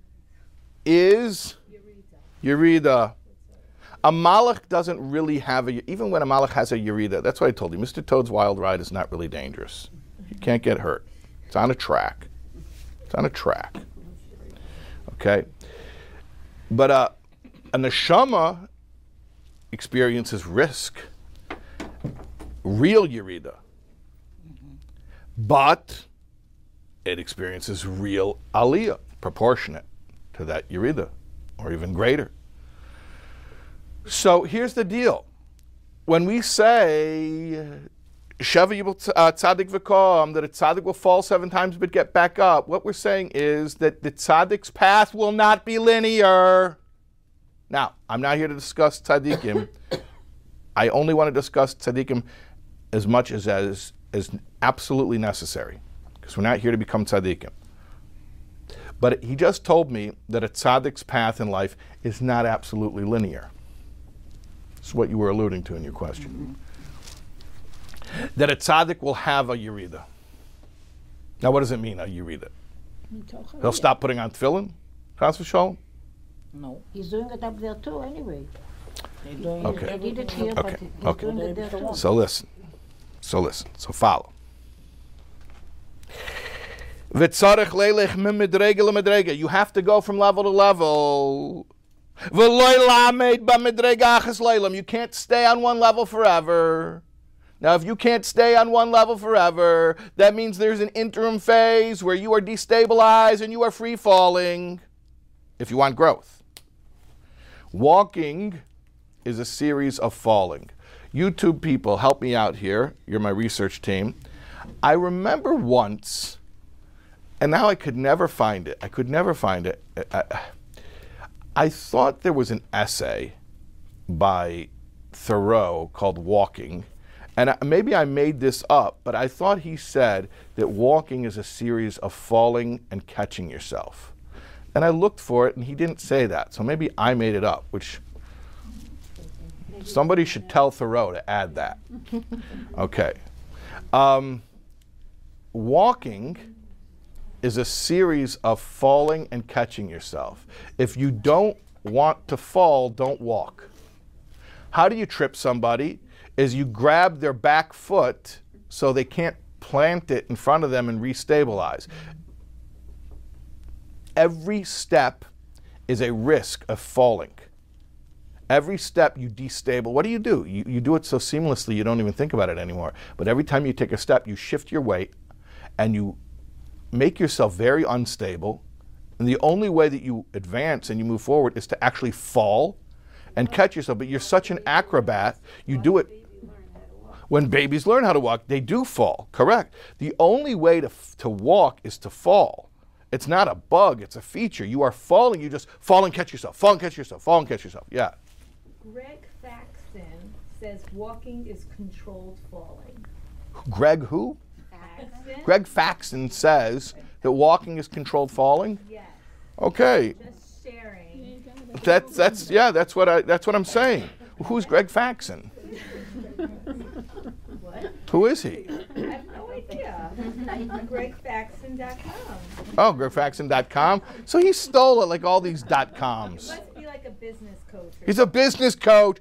is Yerida. A malach doesn't really have a, even when a malach has a Yerida, that's what I told you, Mister Toad's Wild Ride is not really dangerous. You can't get hurt. It's on a track. It's on a track. Okay? But uh, a neshama experiences risk, real Yerida. But it experiences real aliyah, proportionate to that yerida, or even greater. So here's the deal. When we say Sheva Yibul Tzaddik V'Kom, that a tzaddik will fall seven times but get back up, what we're saying is that the tzaddik's path will not be linear. Now, I'm not here to discuss tzaddikim. I only want to discuss tzaddikim as much as as, as absolutely necessary, because we're not here to become tzaddikim. But he just told me that a tzaddik's path in life is not absolutely linear. That's what you were alluding to in your question. Mm-hmm. That a tzaddik will have a yerida. Now, what does it mean, a yerida? He'll stop putting on tefillin? Chas v'sholom? No, he's doing it up there too anyway. They're doing Okay. it, they did it here, Okay. but he's Okay. doing it there too. So listen. So listen. So follow. You have to go from level to level. You can't stay on one level forever. Now, if you can't stay on one level forever, that means there's an interim phase where you are destabilized and you are free falling if you want growth. Walking is a series of falling. YouTube people, help me out here. You're my research team. I remember once, and now I could never find it. I could never find it. I, I thought there was an essay by Thoreau called Walking, and I, maybe I made this up, but I thought he said that walking is a series of falling and catching yourself. And I looked for it, and he didn't say that, so maybe I made it up, which somebody should tell Thoreau to add that. Okay. Um, walking is a series of falling and catching yourself. If you don't want to fall, don't walk. How do you trip somebody? Is you grab their back foot so they can't plant it in front of them and restabilize. Every step is a risk of falling. Every step you destabilize. What do you do? You, you do it so seamlessly you don't even think about it anymore. But every time you take a step, you shift your weight and you make yourself very unstable. And the only way that you advance and you move forward is to actually fall and catch yourself. But you're such an acrobat, you do it. When babies learn how to walk, they do fall, correct. The only way to, to walk is to fall. It's not a bug, it's a feature. You are falling, you just fall and catch yourself, fall and catch yourself, fall and catch yourself, yeah. Greg Faxon says walking is controlled falling. Greg who? Faxon? Greg Faxon says that walking is controlled falling? Yes. Okay. Just sharing. That's, that's, yeah, that's what, I, that's what I'm saying. Who's Greg Faxon? What? Who is he? I have no idea. Greg Faxon dot com. Oh, Greg Faxon dot com? So he stole it like all these dot coms. Must be like a business coach. Or He's a business coach.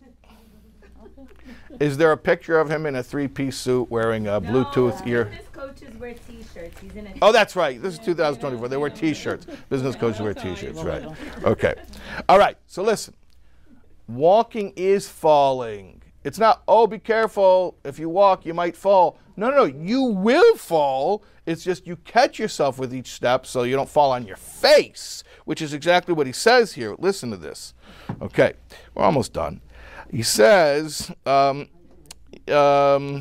Is there a picture of him in a three-piece suit wearing a Bluetooth no, ear? Business coaches wear T-shirts. He's in a. Oh, that's right. This is two thousand twenty-four. They wear T-shirts. Business coaches wear T-shirts, right. Okay. All right. So listen. Walking is falling. It's not, oh, be careful. If you walk, you might fall. No, no, no. You will fall. It's just you catch yourself with each step so you don't fall on your face, which is exactly what he says here. Listen to this. Okay. We're almost done. He says, um, um,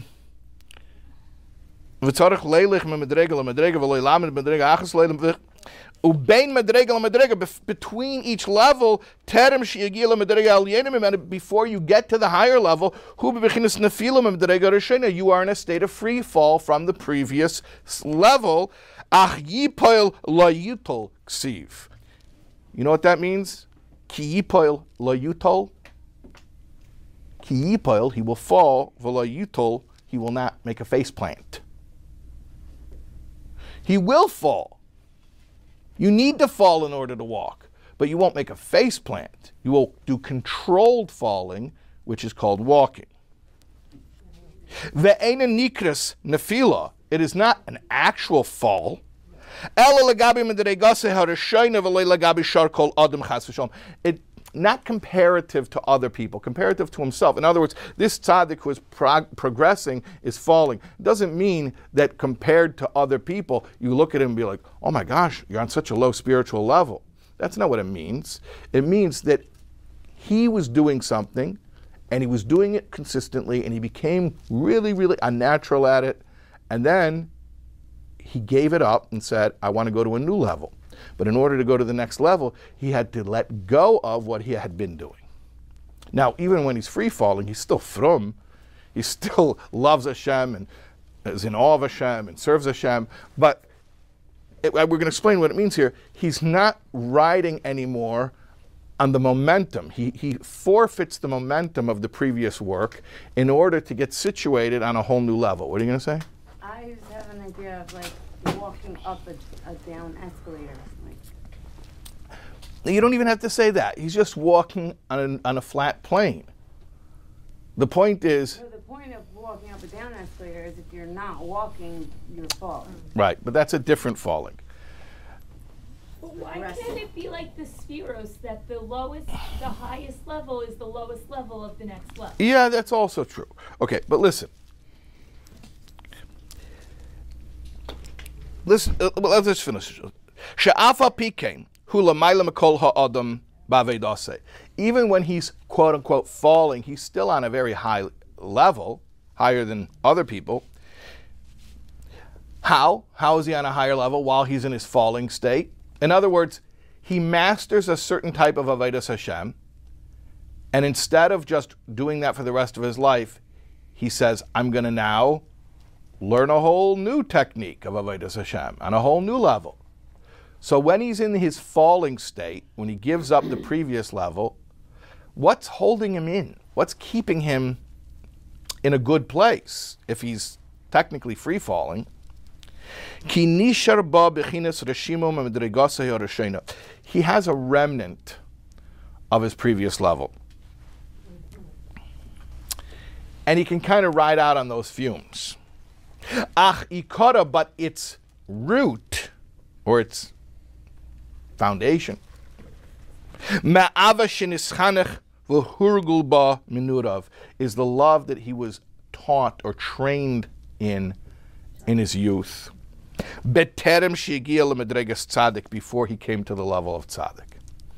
between each level, before you get to the higher level, you are in a state of free fall from the previous level. You know what that means? Ki yipoil lo yutol. Ki yipoil, he will fall. V'lo yutol, he will not make a face plant. He will fall. You need to fall in order to walk, but you won't make a face plant. You will do controlled falling, which is called walking. Ve'ena nikras nefila. It is not an actual fall. It, not comparative to other people, comparative to himself. In other words, this tzaddik who is prog- progressing is falling. Doesn't mean that compared to other people, you look at him and be like, oh my gosh, you're on such a low spiritual level. That's not what it means. It means that he was doing something, and he was doing it consistently, and he became really, really unnatural at it, and then he gave it up and said, I want to go to a new level. But in order to go to the next level, he had to let go of what he had been doing. Now, even when he's free-falling, he's still frum. He still loves Hashem and is in awe of Hashem and serves Hashem. But it, we're going to explain what it means here. He's not riding anymore on the momentum. He, he forfeits the momentum of the previous work in order to get situated on a whole new level. What are you going to say? I just have an idea of like walking up a, a down escalator. Like. You don't even have to say that. He's just walking on a, on a flat plane. The point is... So the point of walking up a down escalator is if you're not walking, you're falling. Right, but that's a different falling. But why can't it be like the spheros, that the lowest, the highest level is the lowest level of the next level? Yeah, that's also true. Okay, but listen. Listen, uh, well, let's just finish. She'afa pikein hu lamayla mikol ha'adam ba'avedaseh. Even when he's quote unquote falling, he's still on a very high level, higher than other people. How? How is he on a higher level while he's in his falling state? In other words, he masters a certain type of Avodas Hashem, and instead of just doing that for the rest of his life, he says, I'm going to now learn a whole new technique of Avodas Hashem on a whole new level. So when he's in his falling state, when he gives up the previous level, what's holding him in? What's keeping him in a good place if he's technically free-falling? He has a remnant of his previous level. And he can kind of ride out on those fumes. Ach ikara, but its root, or its foundation, is the love that he was taught or trained in in his youth. Beterem shegiel medregas tzaddik, before he came to the level of tzaddik.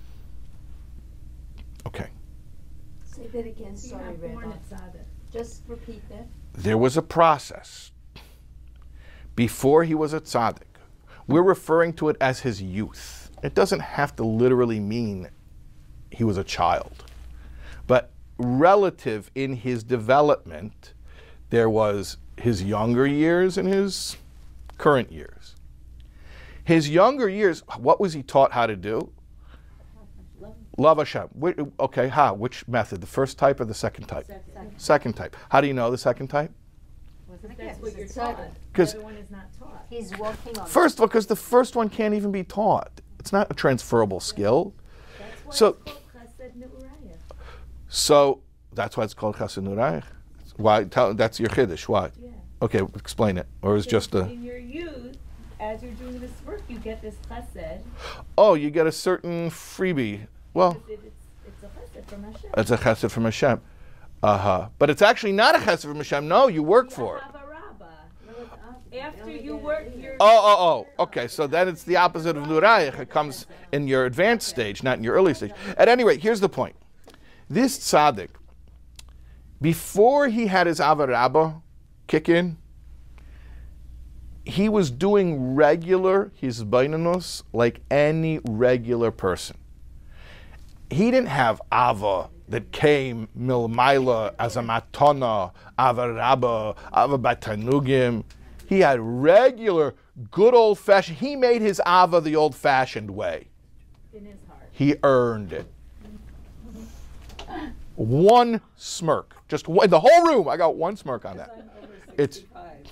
Okay. Say that again, sorry, Rabbi. Just repeat that. There was a process before he was a tzaddik. We're referring to it as his youth. It doesn't have to literally mean he was a child. But relative in his development, there was his younger years and his current years. His younger years, what was he taught how to do? Love, Love Hashem. Wh- Okay, how? Which method? The first type or the second type? Second, second type. How do you know the second type? That's what you're taught. The Because other one is not taught. He's working on first of all, because the first one can't even be taught. It's not a transferable skill. That's why So, it's called Chesed Ne'urayah. so that's why it's called Chesed Ne'urayah. Why? Tell, that's your chiddush. Why? Yeah. Okay, explain it. Or is just a... In your youth, as you're doing this work, you get this chesed. Oh, you get a certain freebie. Well, Because it, it's, it's a chesed from Hashem. it's a chesed from Hashem. Uh-huh. But it's actually not a chesed from Hashem. No, you work for it. Ahava Rabbah. After you work your... Oh, oh, oh. Okay, so then it's the opposite of Nurayach. It comes in your advanced stage, not in your early stage. At any rate, here's the point. This tzaddik, before he had his Ava Rabbah kick in, he was doing regular his bainanus like any regular person. He didn't have Ava that came milmaila as a matana, Ava Rabbah, Ava Batanugim. He had regular, good old-fashioned, he made his Ava the old-fashioned way. In his heart. He earned it. One smirk, just one, in the whole room, I got one smirk on that. It's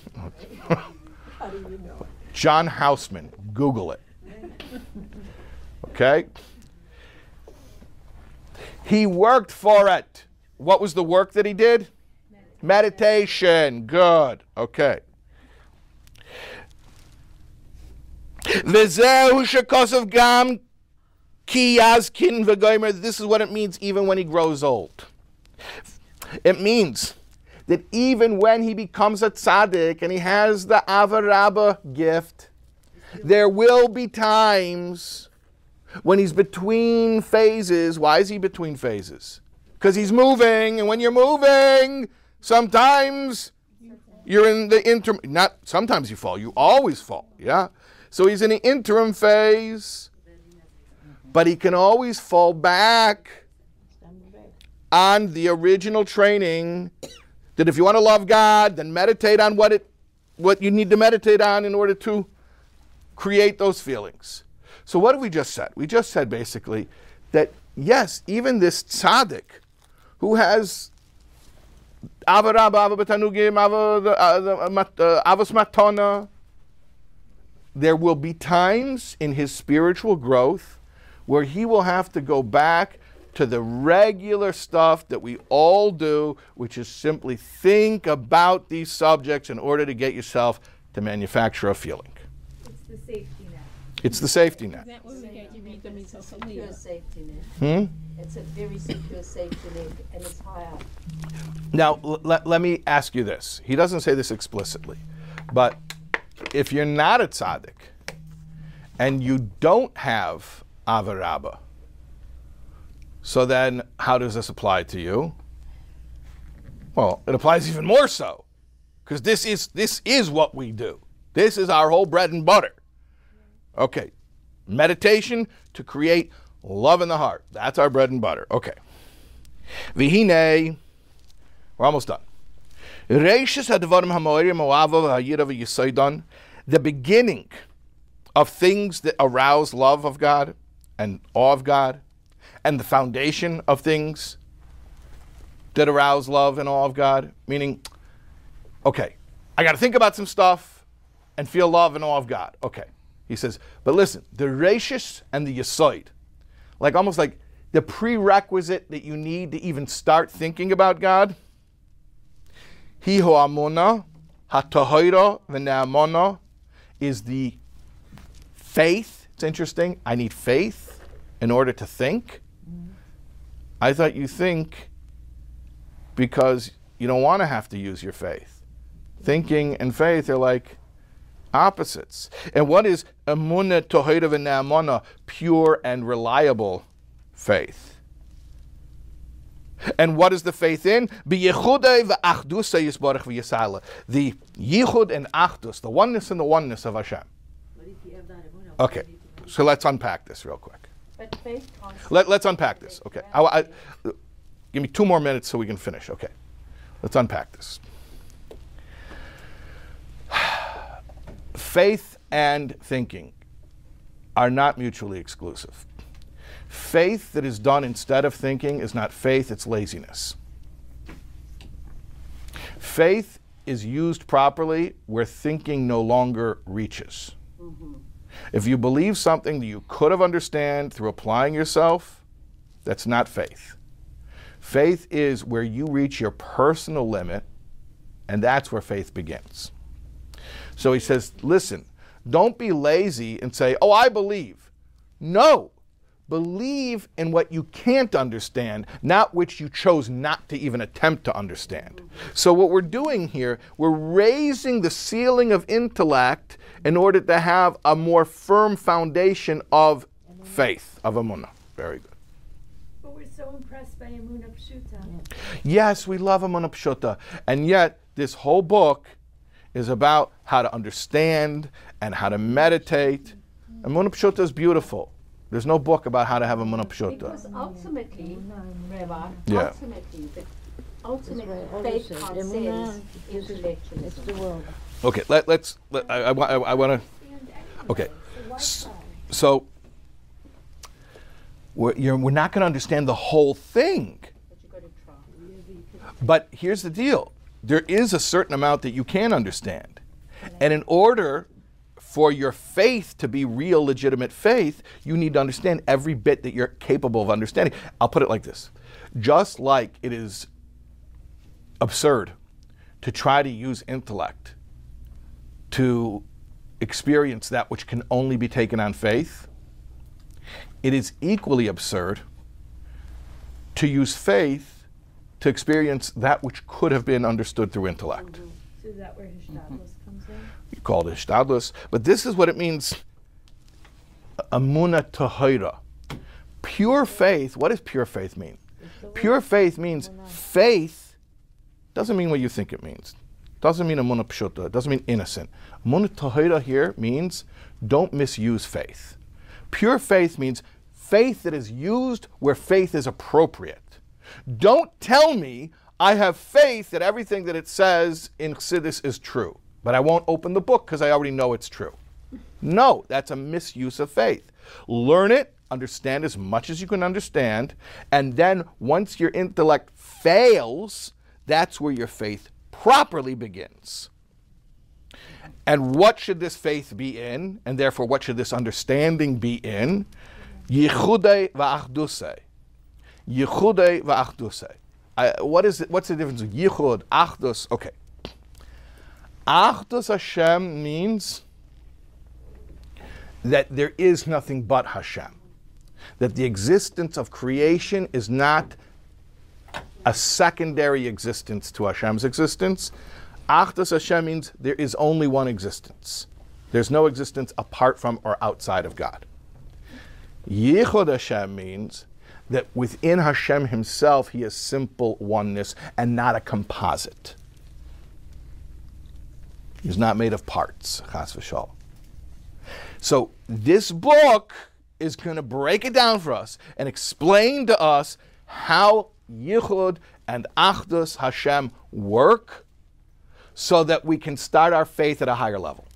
John Houseman, Google it. Okay? He worked for it. What was the work that he did? Meditation. Good. Okay. V'zehu shekosov gam Ki yazkin v'gomer. This is what it means even when he grows old. It means that even when he becomes a tzaddik and he has the Ava Rabbah gift, there will be times when he's between phases. Why is he between phases? Because he's moving, and when you're moving, sometimes you're in the interim. Not sometimes you fall, you always fall, yeah? So he's in the interim phase, but he can always fall back on the original training that if you want to love God, then meditate on what it, what you need to meditate on in order to create those feelings. So what have we just said? We just said basically that yes, even this tzaddik who has Ava Rabbah, Ava B'tanugim, Avos Matana, there will be times in his spiritual growth where he will have to go back to the regular stuff that we all do, which is simply think about these subjects in order to get yourself to manufacture a feeling. It's the safety net. It's the safety net. Is that what we get? You read them in It's a social secure media. safety net. Hmm? It's a very secure safety net, and it's high up. Now, l- let, let me ask you this. He doesn't say this explicitly, but if you're not a tzaddik and you don't have Ava Rabbah, so then how does this apply to you? Well, it applies even more so, because this is this is what we do. This is our whole bread and butter. Okay, meditation to create love in the heart. That's our bread and butter. Okay. Vihine, we're almost done. Reishis hadvarim hamorim oava v'hayira v'yisoidon. The beginning of things that arouse love of God and awe of God, and the foundation of things that arouse love and awe of God, meaning, okay, I got to think about some stuff and feel love and awe of God. Okay. He says, but listen, the reishis and the yasoid, like almost like the prerequisite that you need to even start thinking about God, hi ho amuna hatahoira v'ne'amona, is the faith. It's interesting. I need faith in order to think. I thought you think because you don't want to have to use your faith. Thinking and faith are like opposites. And what is emunah tohira v'ne'amona? Pure and reliable faith. And what is the faith in? B'yichudei v'achdusei yisbarach v'yisala. The yichud and achdus, the oneness and the oneness of Hashem. Okay, so let's unpack this real quick. But faith can't. Let, let's unpack this. Okay, I, I, give me two more minutes so we can finish. Okay, let's unpack this. Faith and thinking are not mutually exclusive. Faith that is done instead of thinking is not faith, it's laziness. Faith is used properly where thinking no longer reaches. Mm-hmm. If you believe something that you could have understood through applying yourself, that's not faith. Faith is where you reach your personal limit, and that's where faith begins. So he says, listen, don't be lazy and say, oh, I believe. No. Believe in what you can't understand, not which you chose not to even attempt to understand. So what we're doing here, we're raising the ceiling of intellect in order to have a more firm foundation of faith, of emunah. Very good. But we're so impressed by Emunah Pshuta. Yes, we love emunah pshuta. And yet, this whole book is about how to understand and how to meditate. Emunah pshuta is beautiful. There's no book about how to have a emunah pshuta. Because ultimately, Rabbi, Yeah. ultimately, the ultimate Right, all faith this is transcends emunah, this is- It's intellectualism. the world. Okay, let, let's, let, I, I, wa- I, I want to, okay. S- So, we're, you're, we're not going to understand the whole thing. But you've got to try. But here's the deal. There is a certain amount that you can understand. And in order for your faith to be real, legitimate faith, you need to understand every bit that you're capable of understanding. I'll put it like this. Just like it is absurd to try to use intellect to experience that which can only be taken on faith, It is equally absurd to use faith to experience that which could have been understood through intellect. So is that where Hishtadlus comes in? You call it Hishtadlus, but this is what it means, Amuna Tahira. Pure faith, what does pure faith mean? Pure faith means faith doesn't mean what you think it means. Doesn't mean Amuna Pshuta, it doesn't mean innocent. Amuna Tahira here means don't misuse faith. Pure faith means faith that is used where faith is appropriate. Don't tell me I have faith that everything that it says in Chassidus is true, but I won't open the book because I already know it's true. No, that's a misuse of faith. Learn it, understand as much as you can understand, and then once your intellect fails, that's where your faith properly begins. And what should this faith be in? And therefore, what should this understanding be in? Yichudei va'achdusei. Yichudei va'achdusei. What is it? What's the difference of yichud, achdus? Okay. Achdus Hashem means that there is nothing but Hashem. That the existence of creation is not a secondary existence to Hashem's existence. Achdus Hashem means there is only one existence. There's no existence apart from or outside of God. Yichud Hashem means that within Hashem himself, he is simple oneness and not a composite. He's not made of parts, chas v'shalom. So this book is going to break it down for us and explain to us how Yichud and Achdus Hashem work so that we can start our faith at a higher level.